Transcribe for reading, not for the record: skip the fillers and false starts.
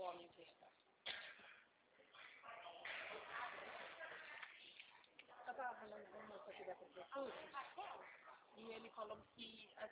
homem testar. Eu estava falando com uma moça aqui da prefeitura e ele falou que